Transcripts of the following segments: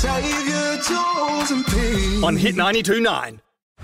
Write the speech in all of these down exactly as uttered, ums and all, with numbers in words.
Xavier, Jules and Pete. On Hit ninety-two point nine.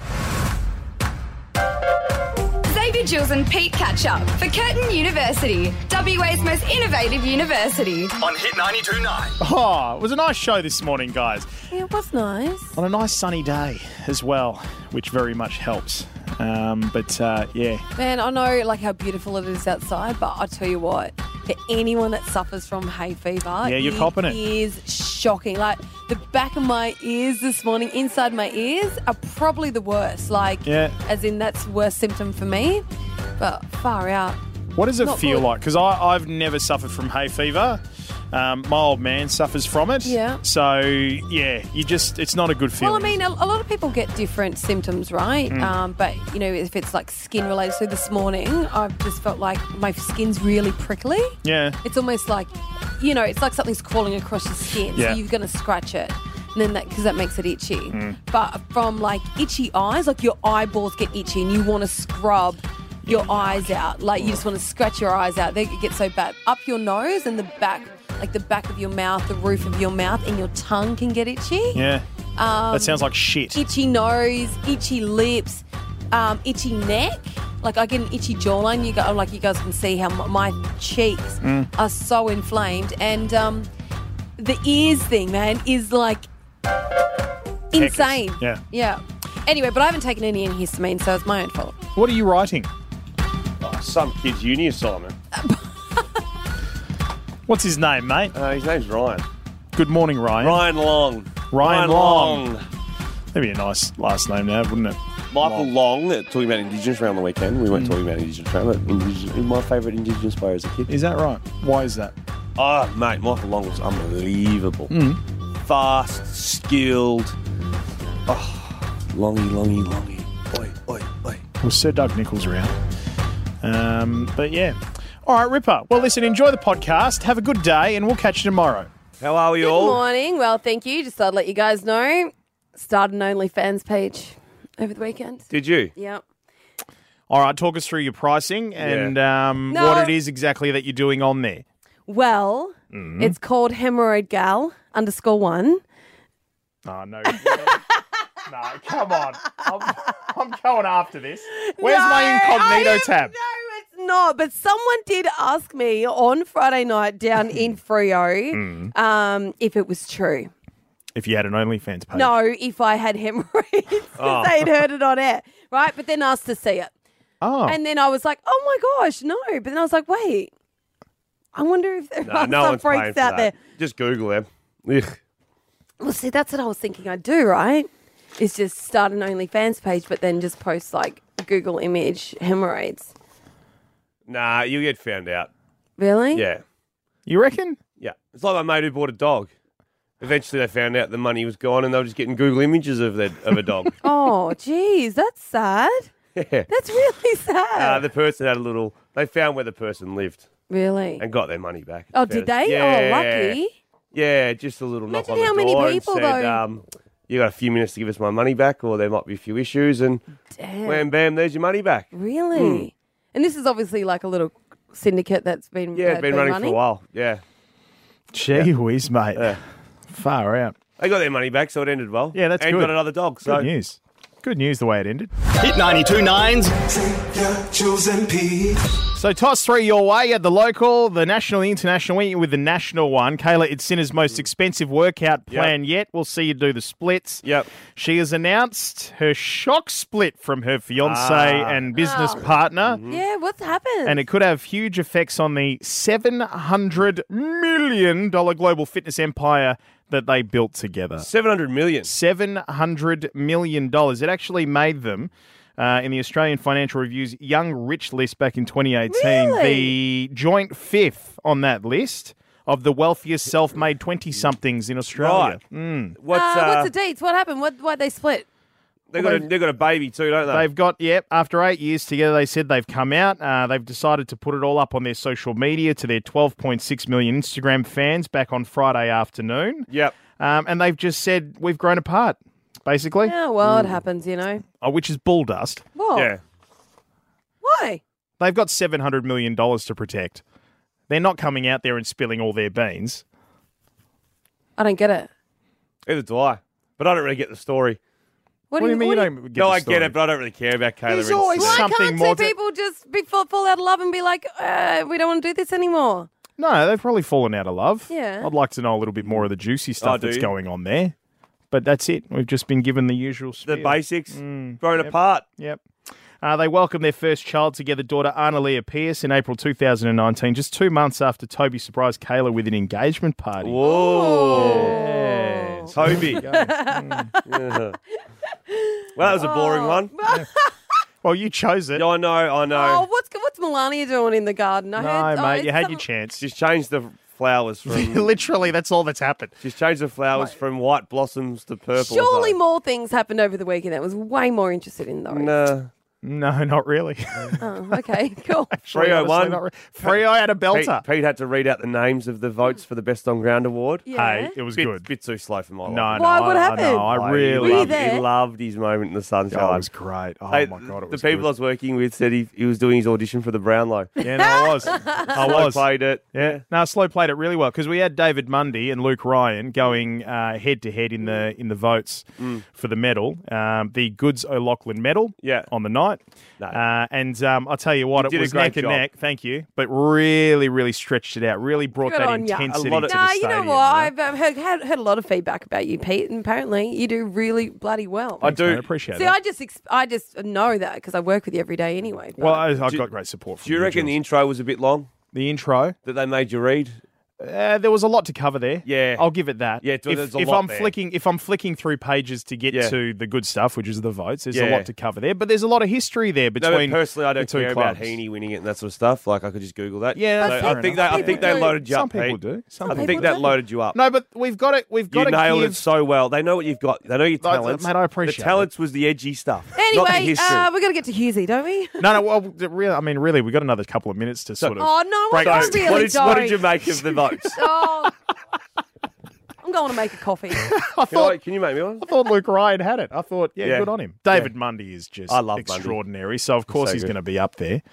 Xavier, Jules and Pete catch up for Curtin University, W A's most innovative university. On Hit ninety-two point nine. Oh, it was a nice show this morning, guys. Yeah, it was nice. On a nice sunny day as well, which very much helps. Um, but, uh, yeah. Man, I know like how beautiful it is outside, but I'll tell you what, for anyone that suffers from hay fever, Yeah, you're copping it. is shocking. Like the back of my ears this morning, inside my ears, are probably the worst. Like, Yeah. as in that's the worst symptom for me, but far out. What does it Not feel good. like? Because I've never suffered from hay fever. Um, my old man suffers from it. Yeah. So, yeah, you just, it's not a good feeling. Well, I mean, a, a lot of people get different symptoms, right? Mm. Um, but, you know, if it's like skin related, so this morning I've just felt like my skin's really prickly. Yeah. It's almost like, you know, it's like something's crawling across your skin. Yeah. So you're going to scratch it. And then that, because that makes it itchy. Mm. But from like itchy eyes, like your eyeballs get itchy and you want to scrub your eyes out. Like you just want to scratch your eyes out. They get so bad. Up your nose and the back, like the back of your mouth, the roof of your mouth, and your tongue can get itchy. Yeah. Um, that sounds like shit. Itchy nose, itchy lips, um, itchy neck. Like I get an itchy jawline. You go, like you guys can see how m- my cheeks Mm. are so inflamed, and um, the ears thing, man, is like insane. Yeah. Yeah. Anyway, but I haven't taken any antihistamine, so it's my own fault. What are you writing? Oh, some kid's uni assignment. What's his name, mate? Uh, his name's Ryan. Good morning, Ryan. Ryan Long. Ryan Long. Long. That'd be a nice last name now, wouldn't it? Michael Long, uh, talking about Indigenous around the weekend. We weren't talking about Indigenous around, but Indigenous, my favourite Indigenous player as a kid. Is that right? Why is that? Oh, mate, Michael Long was unbelievable. Mm. Fast, skilled. Oh, longy, longy, longy. Oi, oi, oi. Well, Sir Doug Nicholls around. Um, but yeah. All right, Ripper. Well, listen, enjoy the podcast. Have a good day, and we'll catch you tomorrow. How are we Good all? morning. Well, thank you. Just thought I'd let you guys know. Started an OnlyFans page over the weekend. Did you? Yep. All right, talk us through your pricing and um, No. what it is exactly that you're doing on there. Well, Mm-hmm. it's called Hemorrhoid Gal underscore one. Oh, no. No, come on. I'm, I'm going after this. Where's No, my incognito I am- tab? No, it's not. But someone did ask me on Friday night down in Freo Mm. um, if it was true. If you had an OnlyFans page. No, if I had hemorrhoids. 'Cause Oh. They had heard it on air, right? But then asked to see it. Oh. And then I was like, oh my gosh, no. But then I was like, wait, I wonder if there No, are no some one's paying freaks for out that. there. Just Google them. Ugh. Well, see, that's what I was thinking I'd do, right? Is just start an OnlyFans page, but then just post like a Google image hemorrhoids. Nah, you'll get found out. Really? Yeah. You reckon? Yeah. It's like my mate who bought a dog. Eventually they found out the money was gone and they were just getting Google images of, their, of a dog. Oh, geez, that's sad. Yeah. That's really sad. Uh, the person had a little... They found where the person lived really? and got their money back. Oh, did they? Yeah. Oh, lucky. Yeah, just a little knock Imagine on the how many door people, and said, though- um, you got a few minutes to give us my money back or there might be a few issues and Damn. wham, bam, there's your money back. Really? Mm. And this is obviously like a little syndicate that's been Yeah, it's uh, been running for a while. Yeah. Gee whiz, mate. Yeah. Far out. They got their money back, so it ended well. Yeah, that's and good. got another dog. So Good news. Good news the way it ended. Hit ninety-two point nine's Xavier, Jules and Pete. So toss three your way. You had the local, the national, the international. Went with the national one. Kayla, it's Sinner's most expensive workout plan yet. We'll see you do the splits. Yep. She has announced her shock split from her fiance Ah. and business Oh. partner. Yeah, what's happened? And it could have huge effects on the seven hundred million dollars global fitness empire that they built together. seven hundred million. seven hundred million dollars. It actually made them, uh, in the Australian Financial Review's Young Rich list back in twenty eighteen, Really? the joint fifth on that list of the wealthiest self-made twenty-somethings in Australia. Right. Mm. What's, uh, uh, what's the deets? What happened? What, why'd they split? they got a, they got a baby too, don't they? They've got, yep, after eight years together, they said they've come out. Uh, they've decided to put it all up on their social media to their twelve point six million Instagram fans back on Friday afternoon. Yep. Um, and they've just said, we've grown apart, basically, Yeah, well, it happens, you know. uh, which is bull dust. What? Yeah. Why? They've got seven hundred million dollars to protect. They're not coming out there and spilling all their beans. I don't get it. Either do I. But I don't really get the story. What, What do you mean you what don't get no, the I story? get it, but I don't really care about Kayla. There's and always Savannah. Why something can't more two to- people just be, fall, fall out of love and be like, uh, we don't want to do this anymore? No, they've probably fallen out of love. Yeah. I'd like to know a little bit more of the juicy stuff Oh, do that's you? going on there. But that's it. We've just been given the usual spiel. The basics, Mm, grown yep. apart. Yep. Uh, they welcomed their first child together, daughter Annalea Pierce, in April two thousand nineteen, just two months after Toby surprised Kayla with an engagement party. Whoa. Yeah. Toby. Mm. Yeah. Well, that was a boring one. Well, you chose it. Yeah, I know, I know. Oh, what's what's Melania doing in the garden? I no, heard, oh, mate, it's you had some- your chance. She's changed the flowers from. Literally, that's all that's happened. She's changed the flowers from white blossoms to purple. or Surely something. more things happened over the weekend that was way more interested in those. No. No, not really. Oh, okay, cool. Actually, three oh one. honestly, not re- Freo had a Pete, belter. Pete had to read out the names of the votes for the Best on Ground award. Yeah. Hey, it was Bit, good. bit too slow for my No, life. no, Why? I, What I happened? know, I Oh, really Were you loved, there? he loved his moment in the sunshine. Oh, it was great. Oh, Hey, my God, it was the people good. I was working with said he, he was doing his audition for the Brownlow. Yeah, no, I was. I I was. played it. Yeah, no, Slow played it really well because we had David Mundy and Luke Ryan going uh, head to head in the in the votes for the medal, um, the Goods O'Loughlin medal. Yeah. on the night, No. uh, and um, I'll tell you what, You it did a was great neck and job. neck. Thank you, but really, really stretched it out. Really brought Good that on ya. intensity A lot to of- the Nah, stadium. you know what? I've uh, heard, heard, heard a lot of feedback about you, Pete, and apparently you do really bloody well. I do. I appreciate See, that. I just ex- I just know that because I work with you every day anyway. but- well, I, I've Do- got great support from Do you reckon the Jules. intro was a bit long the intro? that they made you read? Uh, there was a lot to cover there. Yeah. I'll give it that. Yeah, if, there's a if lot I'm there. flicking, if I'm flicking through pages to get Yeah. to the good stuff, which is the votes, there's a Yeah. lot to cover there. But there's a lot of history there No, but between. personally, I the don't two care about clubs. Heaney winning it and that sort of stuff. Like I could just Google that. Yeah, So that's I fair think enough. they, I Some think they people do. loaded you Some up. people Pete. do. Some I people think do. that loaded you up. No, but we've got it. We've got You to nailed give. it so well. They know what you've got. They know your Like, talents. mate, I appreciate The talents was the edgy stuff. not the Anyway, history. uh, we're going to get to Husey, don't we? No, no. Well, the real. I mean, really, we got another couple of minutes to sort of. Oh, no, break I this So, really what, did, don't. what did you make of the votes? Oh, I'm going to make a coffee. I Can, thought. I, can you make me one? I thought Luke Ryan had it. I thought, yeah, Yeah. good on him. David Mundy is just I love Mundy. extraordinary. So of course so he's good. going to be up there.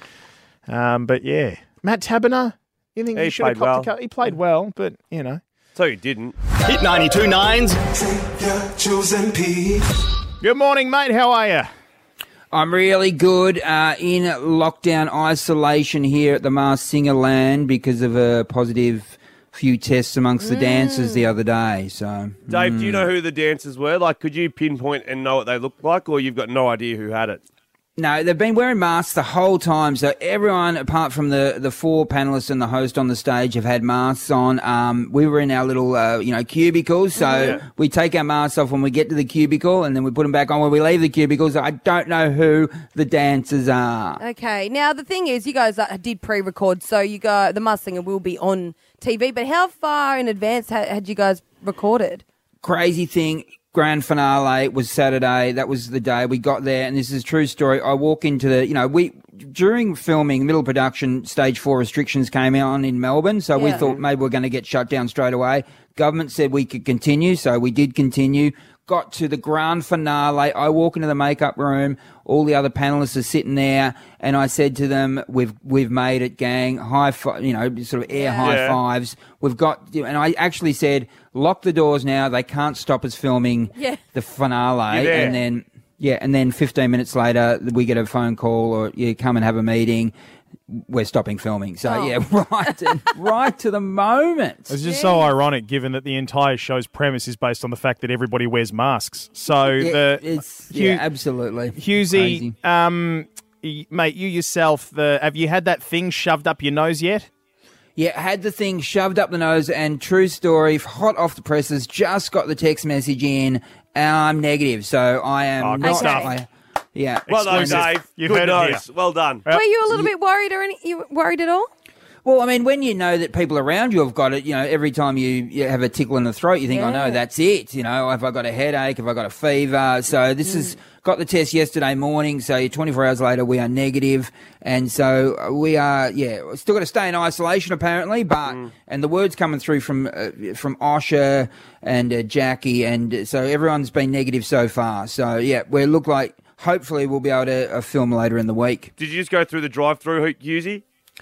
Um, but yeah, Matt Taberner. You think He he should have played copped a well. cut? He played well, but you know. So you didn't. Hit ninety-two nines. Xavier, Jules and Pete. Good morning, mate. How are you? I'm really good uh, in lockdown isolation here at the Mars Singer Land because of a positive few tests amongst the dancers the other day. So Dave, do you know who the dancers were? Like, could you pinpoint and know what they looked like, or you've got no idea who had it? no, they've been wearing masks the whole time. So everyone, apart from the, the four panelists and the host on the stage, have had masks on. Um, we were in our little, uh, you know, cubicles. So Yeah. we take our masks off when we get to the cubicle, and then we put them back on when we leave the cubicle. So I don't know who the dancers are. Okay, now the thing is, you guys uh, did pre-record, so you go. The Mars Singer will be on T V. But how far in advance had, had you guys recorded? Crazy thing. Grand finale was Saturday. That was the day we got there, and this is a true story. I walk into the, you know, we during filming, middle production, stage four restrictions came on in Melbourne, so we Yeah. thought maybe we're going to get shut down straight away. Government said we could continue, so we did continue. Got to the grand finale. I walk into the makeup room. All the other panelists are sitting there, and I said to them, "We've we've made it, gang. High five, you know, sort of air Yeah. high Yeah. fives. We've got." And I actually said, "Lock the doors now. They can't stop us filming Yeah. the finale." You're there. And then yeah, and then fifteen minutes later, we get a phone call, or you come and have a meeting. We're stopping filming. So Oh. yeah, right, to, right to the moment. It's just so ironic, given that the entire show's premise is based on the fact that everybody wears masks. So Yeah, the it's Hugh- yeah, absolutely. Husey, Crazy. um, y- mate, you yourself, the have you had that thing shoved up your nose yet? Yeah, had the thing shoved up the nose, and true story, hot off the presses, just got the text message in. I'm negative, so I am Oh, good not. stuff. I, yeah. Well done, Exclusive. Dave. You've Good heard it nose. Well done. Were you a little bit worried or any? You worried at all? Well, I mean, when you know that people around you have got it, you know, every time you, you have a tickle in the throat, you think, oh Yeah. no, that's it. You know, have I got a headache? Have I got a fever? So this is got the test yesterday morning. So twenty-four hours later, we are negative, and so we are, yeah, still got to stay in isolation apparently. But and the word's coming through from uh, from Osher and uh, Jackie, and so everyone's been negative so far. So yeah, we look like hopefully we'll be able to uh, film later in the week. Did you just go through the drive-through, Husey?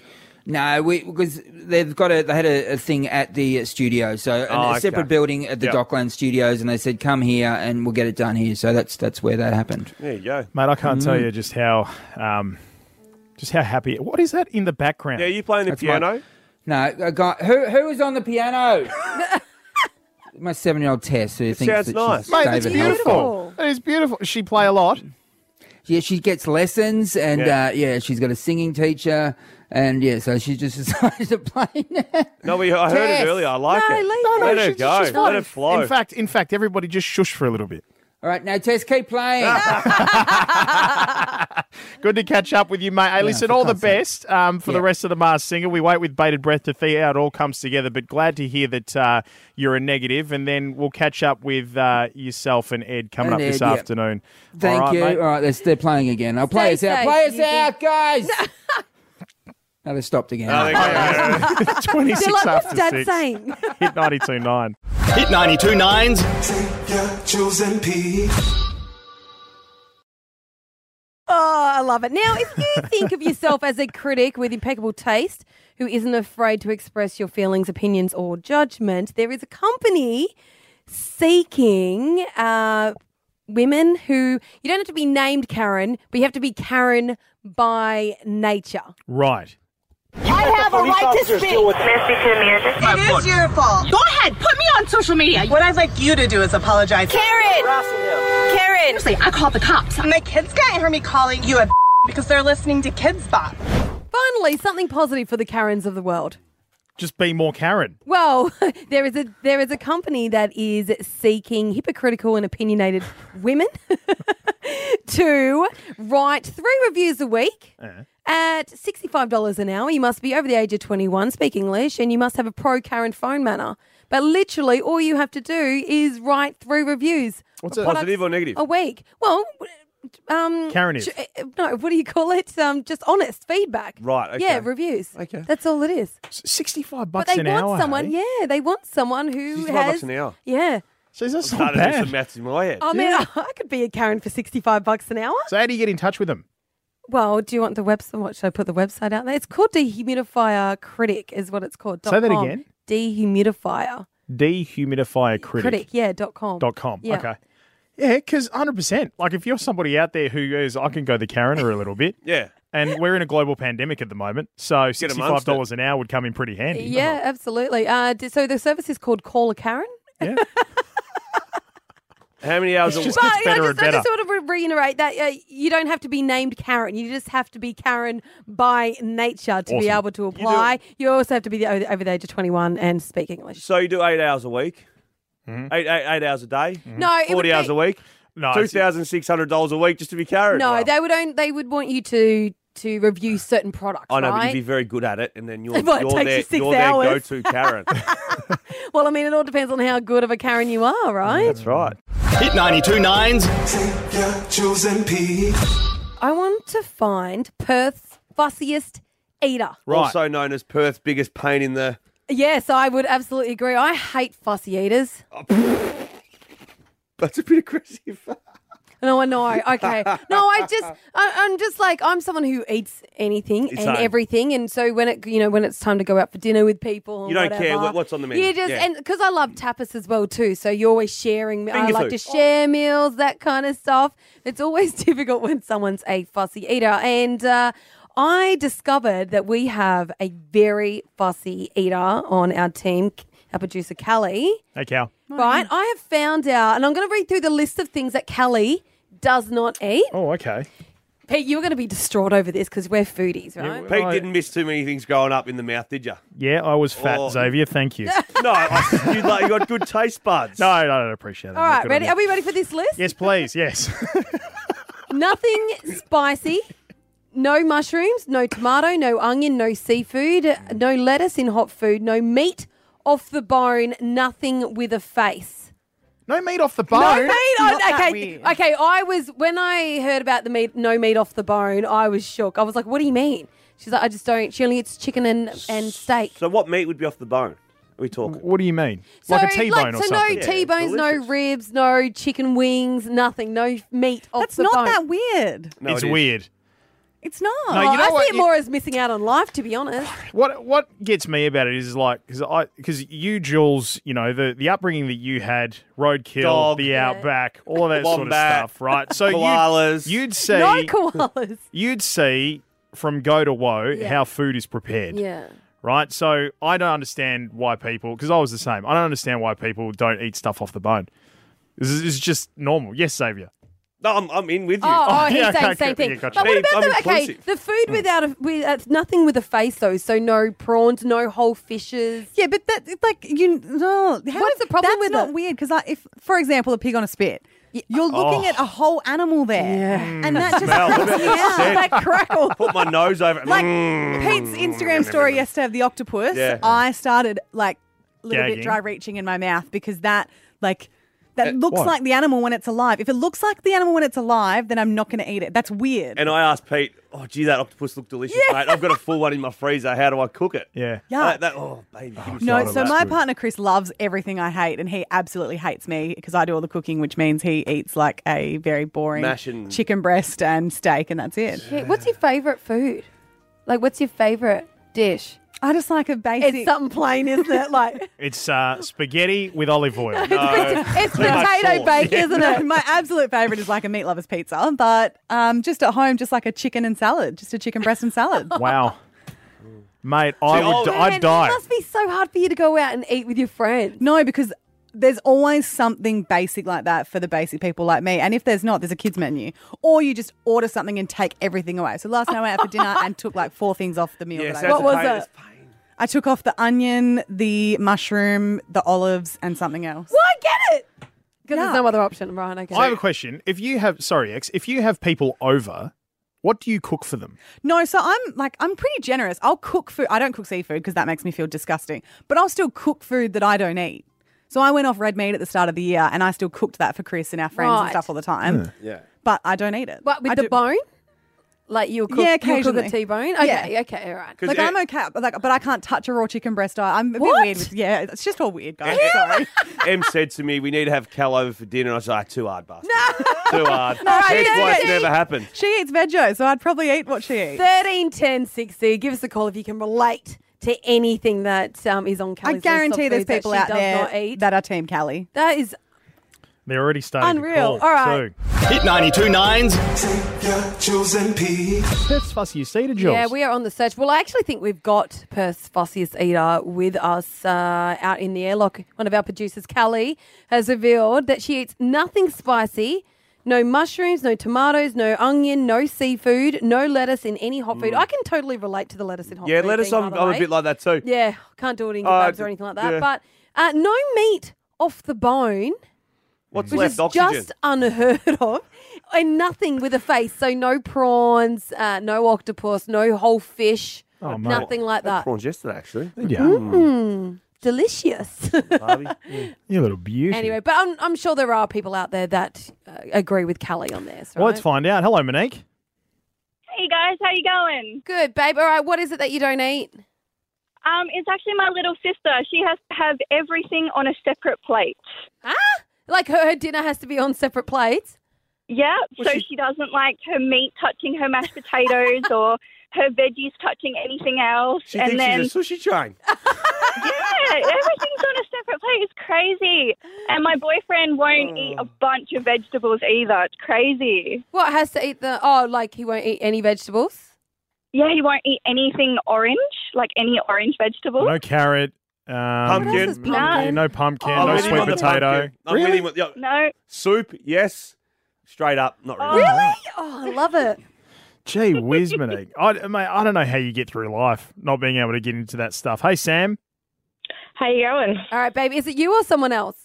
No, we because they've got a they had a, a thing at the studio, so a, Oh, a okay. separate building at the Yep. Dockland Studios, and they said come here and we'll get it done here. So that's that's where that happened. There you go. Mate, I can't Mm. tell you just how, um, just how happy. What is that in the background? Yeah, you playing the That's piano? No, a guy who who was on the piano. My seven-year-old Tess, who thinks sounds that nice. she's Mate, that's David Hasselhoff. beautiful. That is beautiful. Does she play a lot? Yeah, she gets lessons, and Yeah. uh, yeah, she's got a singing teacher, and yeah, so she just decided to play now. No, we, I heard Tess. it earlier. I like No, it. leave No, no, Let her she's- go. she's Let fine. it flow. In fact, in fact, everybody just shush for a little bit. All right, now Tess, keep playing. Good to catch up with you, mate. Hey, listen, for all the God's sake. best um, for the Yeah. rest of the Mars Singer. We wait with bated breath to see how it all comes together, but glad to hear that uh, you're a negative, and then we'll catch up with uh, yourself and Ed coming And up this Ed, yeah. afternoon. Thank all right, you. mate? All right, they're, they're playing again. I'll play us Stay out. safe, Play us you out, guys. No, they stopped again. Oh, there you go. twenty-six They're like, what's after Dad six. saying? Hit ninety-two point nine. Hit ninety-two point nine's Xavier, Jules and Pete. Oh, I love it. Now, if you think of yourself as a critic with impeccable taste who isn't afraid to express your feelings, opinions, or judgment, there is a company seeking uh, women who, you don't have to be named Karen, but you have to be Karen by nature. Right. I have a right to speak. It is your fault. Go ahead, put me on social media. What I'd like you to do is apologize. Karen! Karen! Seriously, I called the cops. My kids can't hear me calling you a because they're listening to Kids Bop. Finally, something positive for the Karens of the world. Just be more Karen. Well, there is a there is a company that is seeking hypocritical and opinionated women to write three reviews a week at sixty-five dollars an hour. You must be over the age of twenty-one, speak English, and you must have a pro Karen phone manner. But literally, all you have to do is write three reviews. What's of it? products Positive or negative? A week. Well, um, Karen-ive. ch- no, what do you call it? Um, just honest feedback. Right, okay. Yeah, reviews. Okay. That's all it is. sixty-five But bucks they an want hour. someone, hey? yeah, they want someone who sixty-five has. bucks an hour. Yeah. So that's not Started to do some bad. maths in my head. I mean, I could be a Karen for sixty-five bucks an hour. So how do you get in touch with them? Well, do you want the website? What should I put the website out there? It's called Dehumidifier Critic, is what it's called. Say that .com. again. Dehumidifier Dehumidifier critic. Critic, yeah, dot com. Dot com. Yeah. Okay. Yeah, because one hundred percent. Like if you're somebody out there who goes, I can go the Karener a little bit. Yeah. And we're in a global pandemic at the moment. So sixty-five dollars an hour would come in pretty handy. Yeah, absolutely. Uh, d- so the service is called Call a Karen. Yeah. How many hours It's a just week? gets better I and just, I better. just sort of re- reiterate that uh, you don't have to be named Karen. You just have to be Karen by nature to be Awesome. able to apply. You, also have to be the, over, over the age of twenty-one and speak English. So you do eight hours a week? Mm-hmm. Eight, eight, eight hours a day? No, it would forty hours be- a week? No, two it's- thousand six hundred dollars a week just to be Karen? No, Wow. they would own, they would want you to to review certain products. I know, right? but you'd be very good at it, and then you're, Well, it you're takes their, you six you're their hours. go-to Karen. Well, I mean, it all depends on how good of a Karen you are, right? That's right. Hit ninety-two point nine's Xavier, Jules and Pete. I want to find Perth's fussiest eater. Right. Also known as Perth's biggest pain in the... Yes, I would absolutely agree. I hate fussy eaters. That's a bit aggressive. No, I know. Okay. No, I just, I, I'm just like, I'm someone who eats anything and Same. everything. And so when it, you know, when it's time to go out for dinner with people, and You don't whatever, care what- what's on the menu. You just, Yeah. and because I love tapas as well too. So you're always sharing. I Finger like food. to share meals, that kind of stuff. It's always difficult when someone's a fussy eater. And, uh, I discovered that we have a very fussy eater on our team, our producer, Callie. Hey, Cal. Right? I have found out, and I'm going to read through the list of things that Callie does not eat. Oh, okay. Pete, you're going to be distraught over this because we're foodies, right? Yeah, Pete I- didn't miss too many things growing up in the mouth, did you? Yeah, I was fat, Oh. Xavier. Thank you. No, I, you, like, you got good taste buds. No, I don't appreciate that. All right, Good on ready? you. Are we ready for this list? Yes, please. Yes. Nothing spicy. No mushrooms, no tomato, no onion, no seafood, no lettuce in hot food, no meat off the bone, nothing with a face. No meat off the bone. No meat on, Not that okay, weird. okay. I was when I heard about the meat, no meat off the bone. I was shook. I was like, "What do you mean?" She's like, "I just don't." She only eats chicken and, and steak. So what meat would be off the bone? Are we talking? What do you mean? Like a So, T-bone like, or so something? no Yeah, T-bones, no delicious. ribs, no chicken wings, nothing, no meat off That's the not bone. that weird. No, it's it is. weird. It's not. No, you know I what? see it You- more as missing out on life, to be honest. What what gets me about it is, is like what what gets me about it is like because I because you Jules, you know the the upbringing that you had, roadkill, Dog. the Yeah. outback, all of that sort of Wombat. stuff, right? So Koalas. you'd, you'd see No koalas. you'd see from go to woe Yeah. how food is prepared. Yeah. Right, so I don't understand why people, because I was the same. I don't understand why people don't eat stuff off the bone. This is, this is just normal. Yes, Xavier. No, I'm, I'm in with you. Oh, oh, he's yeah, saying okay, the same thing. yeah, gotcha. But what Hey, about I'm the okay, inclusive. the food without a with uh, nothing with a face though? So no prawns, no whole fishes. Yeah, but that like you. No, how What's is- the problem that's with not it? weird because like, if, for example, a pig on a spit, you're looking Oh. at a whole animal there, and that just Smell. Look creeps at me that out. scent. That crackle. Put my nose over it. Like Mm. Pete's Instagram story yesterday of the octopus, Yeah. I started like a little Gagging. bit dry reaching in my mouth because that like that looks what? like the animal when it's alive. If it looks like the animal when it's alive, then I'm not going to eat it. That's weird. And I asked Pete, oh, gee, that octopus looked delicious, mate. I've got a full one in my freezer. How do I cook it? Yeah. Yeah. That, that, oh, baby. give me No, some. so That's my good. partner Chris loves everything I hate, and he absolutely hates me because I do all the cooking, which means he eats like a very boring Mash and- chicken breast and steak, and that's it. Yeah, what's your favourite food? Like, what's your favourite dish? I just like a basic. It's something plain, isn't it? Like It's uh, spaghetti with olive oil. it's, No, it's too much potato sauce. bake, isn't No, it? my absolute favourite is like a meat lover's pizza, but um, just at home, just like a chicken and salad, just a chicken breast and salad. Wow. Mate, I See, would, oh, d- I'd Man, die. It must be so hard for you to go out and eat with your friends. No, because there's always something basic like that for the basic people like me. And if there's not, there's a kids menu. Or you just order something and take everything away. So last night I went out for dinner and took like four things off the meal. Yeah, that so I it's What a was pain, it? it's pain. I took off the onion, the mushroom, the olives, and something else. Well, I get it. Because Yeah. there's no other option, right? Okay. I have a question. If you have, sorry, X, if you have people over, what do you cook for them? No, so I'm like, I'm pretty generous. I'll cook food. I don't cook seafood because that makes me feel disgusting, but I'll still cook food that I don't eat. So I went off red meat at the start of the year and I still cooked that for Chris and our friends Right. and stuff all the time. Yeah. But I don't eat it. What, with I the do- bone? Like you'll cook, Yeah, you'll cook a occasionally. T-bone? Okay, Yeah. okay, all right. 'Cause Like it- I'm okay, but like, but I can't touch a raw chicken breast. I'm a bit What? weird with, yeah, it's just all weird, guys. Yeah. Sorry. Em said to me, we need to have Cal over for dinner. And I was like, too hard, bastard. Too hard. I That's didn't why it's eat. never happened. She eats veggie, so I'd probably eat what she eats. thirteen ten sixty. Give us a call if you can relate to anything that um, is on I Callie's list of guarantee there's foods that people she out does there not eat. that are Team Callie. That is They're already starting Unreal. to call. All right. Too. Hit ninety-two nines. Xavier, Jules and Pete. Perth's Fussiest Eater, Jules. Yeah, we are on the search. Well, I actually think we've got Perth's Fussiest Eater with us uh, out in the airlock. One of our producers, Callie, has revealed that she eats nothing spicy, no mushrooms, no tomatoes, no onion, no seafood, no lettuce in any hot food. I can totally relate to the lettuce in hot Yeah, food. lettuce, thing, I'm, by the I'm a way. bit like that too. Yeah, can't do it in Uh, kebabs or anything like that. yeah. But uh, no meat off the bone, What's which left? is Oxygen. just unheard of. And nothing with a face. So no prawns, uh, no octopus, no whole fish, Oh, mate. nothing like Had that. prawns yesterday, actually. Yeah. Mm, delicious. Barbie. Yeah. You little beauty. Anyway, but I'm, I'm sure there are people out there that uh, agree with Callie on this, right? Well, let's find out. Hello, Monique. Hey guys, how you going? Good, babe. All right, what is it that you don't eat? Um, it's actually my little sister. She has to have everything on a separate plate. Ah? Like her, her dinner has to be on separate plates? Yeah, Well, so she- she doesn't like her meat touching her mashed potatoes or her veggies touching anything else. She and thinks then she's a sushi train. yeah, everything's on a separate plate. It's crazy. And my boyfriend won't eat a bunch of vegetables either. It's crazy. What, has to eat the... Oh, like he won't eat any vegetables? Yeah, he won't eat anything orange, like any orange vegetables. No carrot. Um, Pumpkin. What else is pumpkin? Yeah, no pumpkin. I'm no with him sweet on the potato. pumpkin. I'm with him with, yeah. No. Soup, yes. Straight up, not really. Really? Oh, I love it. Gee whiz, Monique. I, mate, I don't know how you get through life not being able to get into that stuff. Hey, Sam. How you going? All right, baby. Is it you or someone else?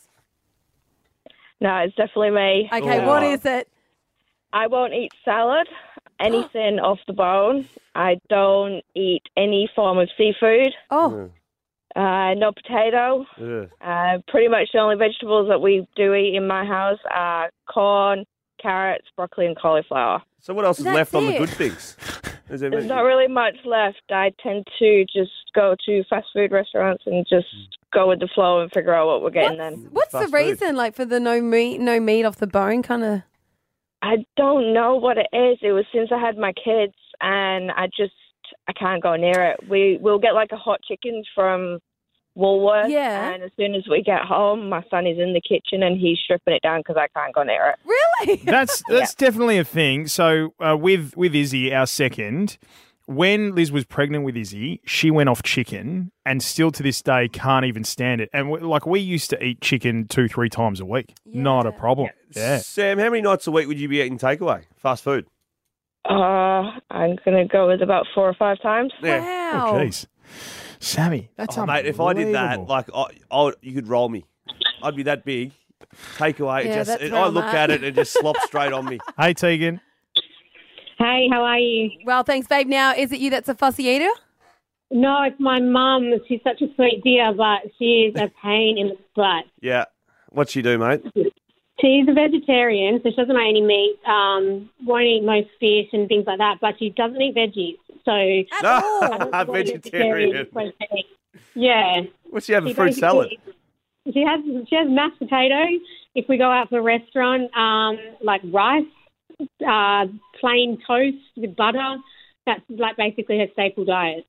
No, it's definitely me. Okay, Oh. what is it? I won't eat salad, anything off the bone. I don't eat any form of seafood. Oh, Uh, no potato. Ugh. Uh, pretty much the only vegetables that we do eat in my house are corn, carrots, broccoli, and cauliflower. So what else is That's left on the it. good things? Is there There's not really much left. I tend to just go to fast food restaurants and just go with the flow and figure out what we're getting then. what's the Fast food. reason, like, for the no meat, no meat off the bone kind of... I don't know what it is. It was since I had my kids. and I just I can't go near it. We we'll get like a hot chicken from Woolworths, Yeah. and as soon as we get home, my son is in the kitchen and he's stripping it down because I can't go near it. Really? That's that's definitely a thing. So uh, with with Izzy, our second, when Liz was pregnant with Izzy, she went off chicken and still to this day can't even stand it. And we, like we used to eat chicken two, three times a week. Not a problem. Yeah. Sam, how many nights a week would you be eating takeaway, fast food? Uh, I'm gonna go with about four or five times. Wow. Oh, jeez. Sammy, that's oh, mate, if I did that, unbelievable. like, I, I, would- you could roll me. I'd be that big. Takeaway, Yeah, just that's it, where I I'm look at. at it and it just slops straight on me. Hey, Tegan. Hey, how are you? Well, thanks, babe. Now, is it you that's a fussy eater? No, it's my mum. She's such a sweet dear, but she is a pain in the butt. Yeah. What'd she do, mate? She's a vegetarian, so she doesn't eat any meat, um, won't eat most fish and things like that, but she doesn't eat veggies. So No, vegetarian. Yeah. What's she have, a She fruit salad? basically- She has she has mashed potatoes. If we go out to a restaurant, um, like rice, uh, plain toast with butter. That's like basically her staple diet.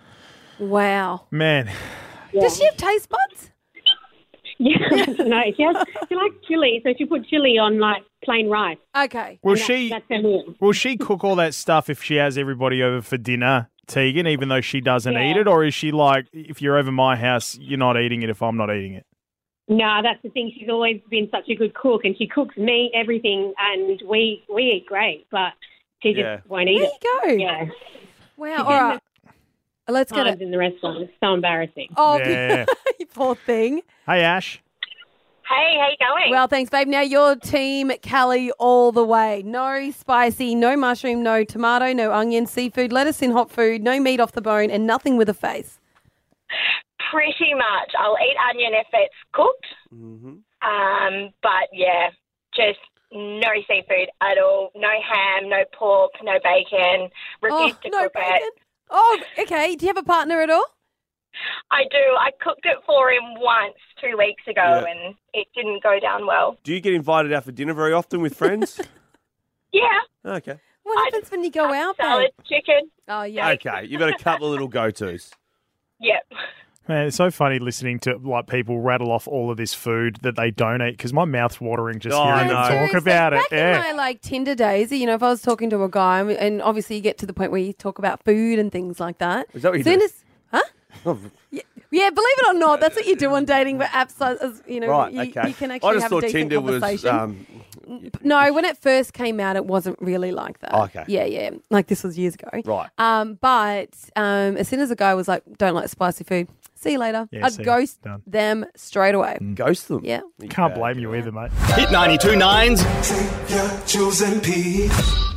Wow. Man. Does she have taste buds? Yeah, no, she has. She likes chili, so she put chili on like plain rice. Okay. Will And that's- she That's her meal. will she cook all that stuff if she has everybody over for dinner, Tegan, even though she doesn't Yeah. eat it? Or is she like, if you're over my house, you're not eating it if I'm not eating it? No, that's the thing. She's always been such a good cook, and she cooks me everything, and we we eat great, but she just Yeah. won't eat There it. you go. Yeah, Wow. All right. Let's get times it. in the restaurant. It's so embarrassing. Oh, Yeah. you poor thing. Hey, Ash. Hey, how you going? Well, thanks, babe. Now your team, Callie, all the way. No spicy, no mushroom, no tomato, no onion, seafood, lettuce in hot food, no meat off the bone, and nothing with a face. Pretty much. I'll eat onion if it's cooked. Mm-hmm. Um, but yeah, just no seafood at all. No ham, no pork, no bacon. Refuse Oh, to no cook bacon. it. Oh, okay. Do you have a partner at all? I do. I cooked it for him once two weeks ago, Yeah. and it didn't go down well. Do you get invited out for dinner very often with friends? Yeah. Okay. What happens when you go out, Salad, babe? chicken. Oh, yeah. Okay. You've got a couple of little go-tos. Yep. Man, it's so funny listening to like people rattle off all of this food that they don't eat because my mouth's watering just Oh, I hearing them know. talk Seriously, about it. back Yeah. in my like Tinder days, you know, if I was talking to a guy, and obviously you get to the point where you talk about food and things like that. Is that what you Soon do? as- huh? Yeah, yeah, believe it or not, that's what you do on dating apps. As, you know, Right, you, okay. you can I actually just have thought a decent Tinder was... conversation. Um, No, when it first came out, it wasn't really like that. Oh, okay. Yeah, yeah. Like this was years ago. Right. Um, but um, as soon as a guy was like, "Don't like spicy food," see you later. Yeah, I'd see ya. ghost Done. them straight away. Ghost them? Yeah. Can't blame you either, mate. Hit ninety-two nines. Take your chosen peak.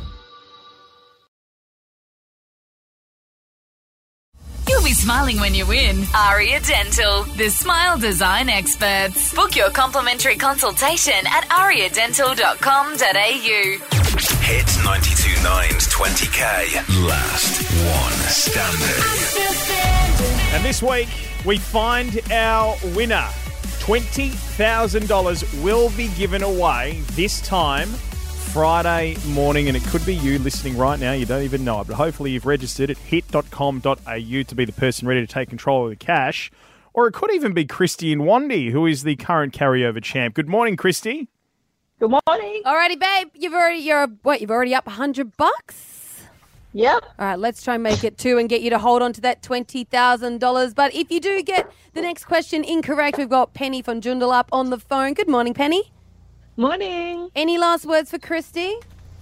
You'll be smiling when you win. Aria Dental, the smile design experts. Book your complimentary consultation at aria dental dot com dot a u. Hit ninety-two nines twenty K. Last one standing. And this week, we find our winner. twenty thousand dollars will be given away this time, Friday morning, and it could be you listening right now. You don't even know it, but hopefully you've registered at hit dot com dot a u to be the person ready to take control of the cash. Or it could even be Christy in Wandy, who is the current carryover champ. Good morning, Christy. Good morning. Alrighty, babe. You've already you're what? You've already up a hundred bucks. Yep. All right, let's try and make it two and get you to hold on to that twenty thousand dollars. But if you do get the next question incorrect, we've got Penny from Joondalup on the phone. Good morning, Penny. Morning. Any last words for Christy?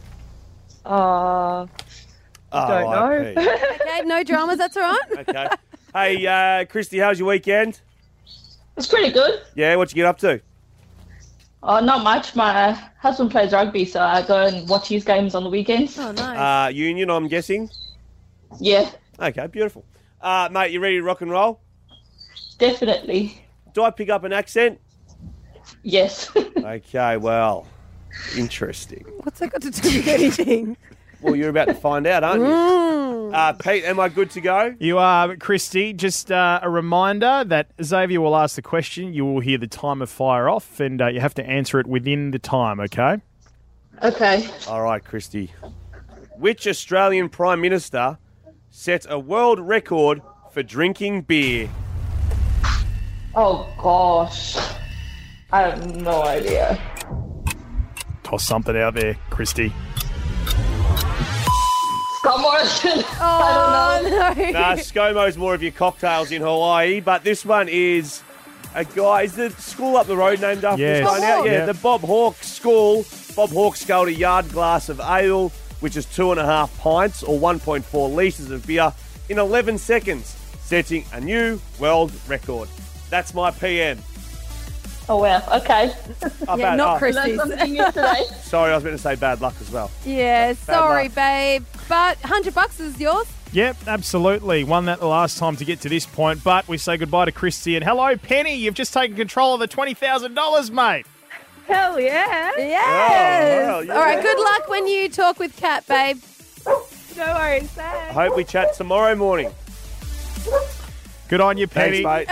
Uh, don't know. Okay, no dramas. That's all right. Okay. Hey, uh, Christy, how's your weekend? It's pretty good. Yeah, what you get up to? Oh, not much. My husband plays rugby, so I go and watch his games on the weekends. Oh, nice. Uh, union, I'm guessing? Yeah, Okay, beautiful. Uh, mate, you ready to rock and roll? definitely. Do I pick up an accent? Yes. Okay, well, interesting. What's that got to do with anything? Well, you're about to find out, aren't you? Mm. Uh, Pete, am I good to go? You are, Christy. Just uh, a reminder that Xavier will ask the question. You will hear the timer fire off, and uh, you have to answer it within the time, okay? Okay. All right, Christy. Which Australian Prime Minister set a world record for drinking beer? Oh, gosh. I have no idea. Toss something out there, Christy. Scott Morrison. Oh, I don't know. no. Nah, ScoMo's more of your cocktails in Hawaii, but this one is a guy. Is the school up the road named after Yes. this one out? Yeah, Yep. the Bob Hawke School. Bob Hawke sculled a yard glass of ale, which is two and a half pints or one point four litres of beer, in eleven seconds, setting a new world record. That's my P M. Oh, wow. Okay. Oh, Yeah, bad- not oh, Christy's. Learned something new today. Sorry, I was going to say bad luck as well. Yeah, sorry, luck. babe. But one hundred bucks is yours. Yep, absolutely. Won that the last time to get to this point, but we say goodbye to Christy. And hello, Penny. You've just taken control of the twenty thousand dollars, mate. Hell yeah. Yes. Oh, well, yeah. All right, good luck when you talk with Kat, babe. No worries. I Thanks. hope we chat tomorrow morning. Good on you, Penny. Thanks, mate.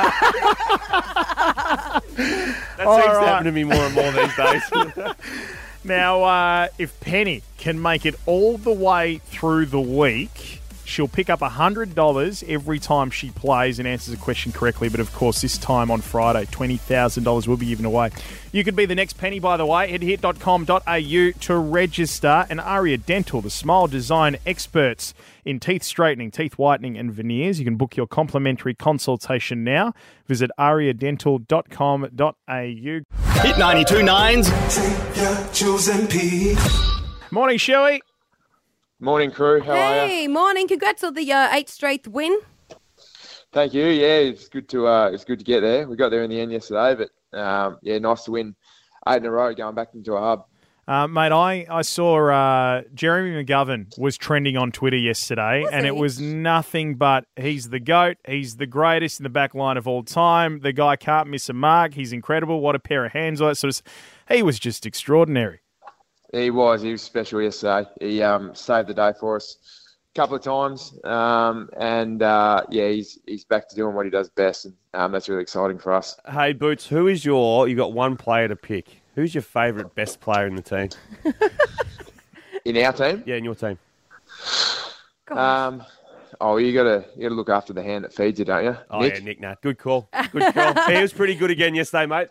That seems All to right. happen to me more and more these days. Now, uh, if Penny can make it all the way through the week, she'll pick up one hundred dollars every time she plays and answers a question correctly. But, of course, this time on Friday, twenty thousand dollars will be given away. You could be the next Penny, by the way. Head to hit dot com dot a u to register. And Aria Dental, the smile design experts in teeth straightening, teeth whitening and veneers. You can book your complimentary consultation now. Visit aria dental dot com dot a u. Hit ninety-two nines. Take your chosen peak. Morning, Shelly. Morning, crew. How are you? Hey, morning. Congrats on the uh, eighth straight win. Thank you. Yeah, it's good to uh, it's good to get there. We got there in the end yesterday, but um, yeah, nice to win eight in a row, going back into a hub. Uh, mate, I, I saw uh, Jeremy McGovern was trending on Twitter yesterday, Was and he? it was nothing but he's the GOAT, he's the greatest in the back line of all time, the guy can't miss a mark, he's incredible, what a pair of hands, all that sort of stuff. He was just extraordinary. He was. He was special yesterday. He um, saved the day for us a couple of times, um, and uh, yeah, he's he's back to doing what he does best, and um, that's really exciting for us. Hey, Boots, who is your, you've got one player to pick. Who's your favourite best player in the team? In our team, Yeah, in your team. um, oh, you gotta you gotta look after the hand that feeds you, don't you? Oh, Nick? yeah, Nick Nat. Good call. Good call. He was pretty good again yesterday, mate.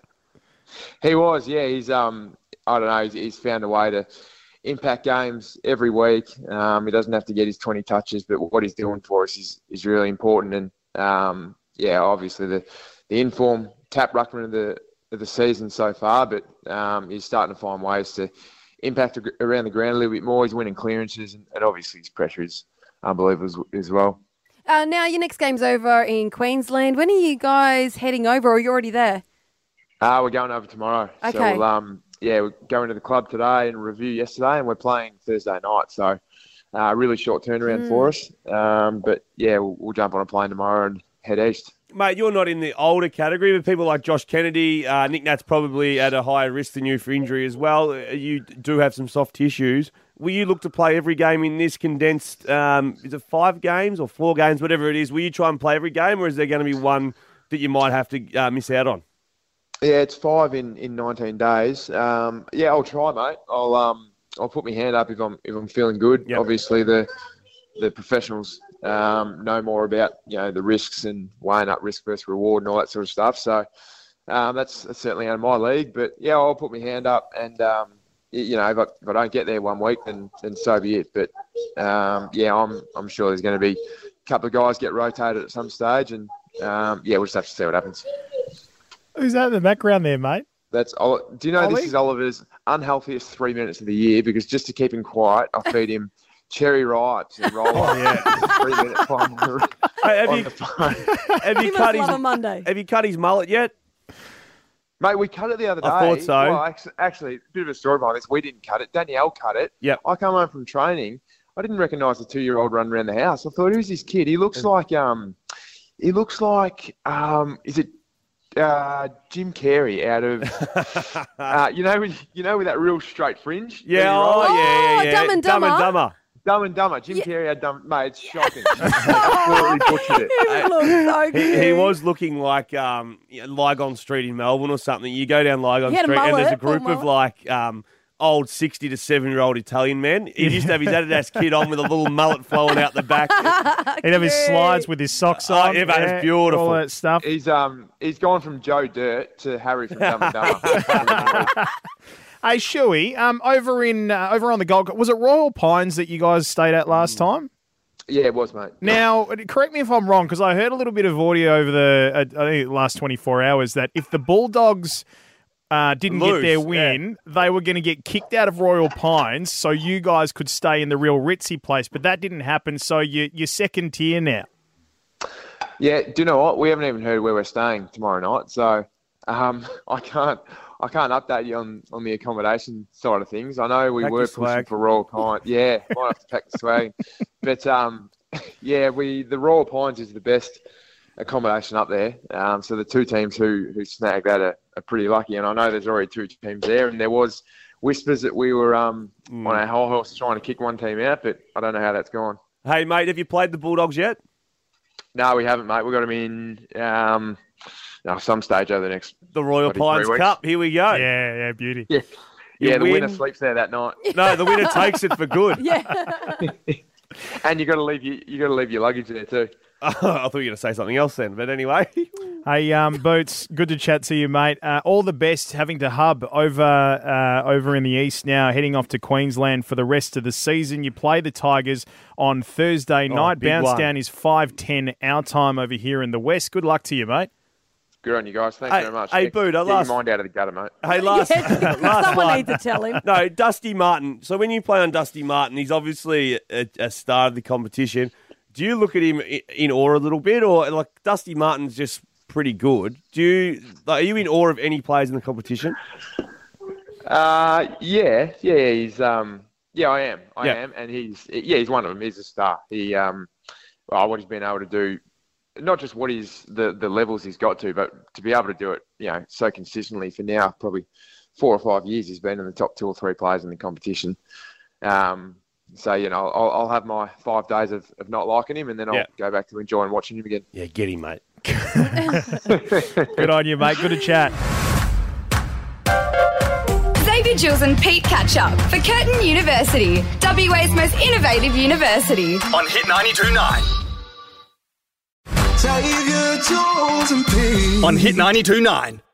He was, yeah. He's um, I don't know. He's, he's found a way to impact games every week. Um, he doesn't have to get his twenty touches, but what he's doing for us is, is really important. And um, yeah, obviously the the inform tap ruckman of the of the season so far, but um, he's starting to find ways to impact ag- around the ground a little bit more. He's winning clearances, and, and obviously his pressure is unbelievable as, as well. Uh, now, your next game's over in Queensland. When are you guys heading over, or are you already there? Uh, we're going over tomorrow. Okay. So we'll, um, yeah, we're going to the club today and review yesterday, and we're playing Thursday night. So uh, really short turnaround Mm. for us. Um, but yeah, we'll, we'll jump on a plane tomorrow and head east. Mate, you're not in the older category, but people like Josh Kennedy, uh, Nick Nat's probably at a higher risk than you for injury as well. Uh, You do have some soft tissues. Will you look to play every game in this condensed, um, is it five games or four games, whatever it is? Will you try and play every game, or is there going to be one that you might have to uh, miss out on? Yeah, it's five in, in nineteen days. Um, yeah, I'll try, mate. I'll um, I'll put my hand up if I'm if I'm feeling good. Yep. Obviously, the the professionals um, know more about you know the risks and weighing up risk versus reward and all that sort of stuff. So um, that's, that's certainly out of my league. But yeah, I'll put my hand up, and um, y- you know if I, if I don't get there one week, then then so be it. But um, yeah, I'm I'm sure there's going to be a couple of guys get rotated at some stage, and um, yeah, we'll just have to see what happens. Who's that in the background there, mate? That's Oli- Do you know Ollie? this is Oliver's unhealthiest three minutes of the year because just to keep him quiet, I feed him cherry ripes and roll Oh, yeah. three minutes on the, Hey, have on you- the phone. Have you, He cut must his, love a Monday. have you cut his mullet yet? Mate, we cut it the other day. I thought so. Well, actually, actually, a bit of a story behind this. We didn't cut it. Danielle cut it. Yep. I come home from training. I didn't recognise the two-year-old running around the house. I thought, who's this kid? He looks like um, he looks like um, is it uh, Jim Carrey out of uh, you know, with- you know, with that real straight fringe. Yeah, That he oh, rolls? yeah, yeah, yeah. Dumb and Dumb and Dumber. Dumber. Dumb and Dumber. Jim Carrey had dumb. Mate, it's shocking. Absolutely butchered it. He looks so He, good. he was looking like um, you know, Lygon Street in Melbourne or something. You go down Lygon He had a Street and there's a mullet, full group of mullet. like um, old sixty to seventy year old Italian man. He used to have his Adidas kit on with a little mullet flowing out the back. He'd have his slides with his socks Oh, on. yeah, mate, it's beautiful. All that stuff. He's um he's gone from Joe Dirt to Harry from Dumb and Dumber. Hey, Shuey, um, over in uh, over on the Gold Coast, was it Royal Pines that you guys stayed at last time? Yeah, it was, mate. Now, correct me if I'm wrong, because I heard a little bit of audio over the uh, I think the last twenty-four hours that if the Bulldogs uh, didn't Lose, get their win, they were going to get kicked out of Royal Pines, so you guys could stay in the real ritzy place. But that didn't happen, so you, you're second tier now. Yeah, do you know what? We haven't even heard where we're staying tomorrow night, so um, I can't I can't update you on, on the accommodation side of things. I know we Pack were your pushing swag. for Royal Pines. Yeah, might have to pack the swag. But um, yeah, we the Royal Pines is the best accommodation up there. Um, so the two teams who who snagged that are, are pretty lucky. And I know there's already two teams there, and there was whispers that we were um, Mm. on our whole horse trying to kick one team out, but I don't know how that's gone. Hey, mate, have you played the Bulldogs yet? No, we haven't, mate. We've got them in um, no, some stage over the next The Royal bloody Pines three weeks. Cup. Here we go. Yeah, yeah, beauty. Yeah, You yeah. The win. winner sleeps there that night. No, the winner takes it for good. Yeah. And you got to leave your you got to leave your luggage there too. I thought you were going to say something else then, but anyway. Hey, um, Boots, good to chat to you, mate. Uh, all the best having to hub over uh, over in the east now, heading off to Queensland for the rest of the season. You play the Tigers on Thursday Oh, night. big Bounce one. down is five ten our time over here in the west. Good luck to you, mate. Good on you guys. Thanks Hey- very much. hey, Get- Boo, get last- your mind out of the gutter, mate. Hey, last, Yes, last someone one. needs to tell him. No, Dusty Martin. So when you play on Dusty Martin, he's obviously a, a star of the competition. Do you look at him i- in awe a little bit, or like Dusty Martin's just pretty good? Do you like, are you in awe of any players in the competition? Uh, yeah, yeah, yeah, he's um, yeah, I am, I Yeah. am, and he's yeah, he's one of them. He's a star. He um, well, what he's been able to do, not just what he's the the levels he's got to, but to be able to do it, you know, so consistently for now, probably four or five years, he's been in the top two or three players in the competition. Um. So, you know, I'll, I'll have my five days of, of not liking him, and then I'll Yeah. go back to enjoying watching him again. Yeah, get him, mate. Good on you, mate. Good to chat. Xavier Jules and Pete catch up for Curtin University, W A's most innovative university. On Hit ninety-two point nine. Xavier Jules and Pete. On Hit ninety-two point nine.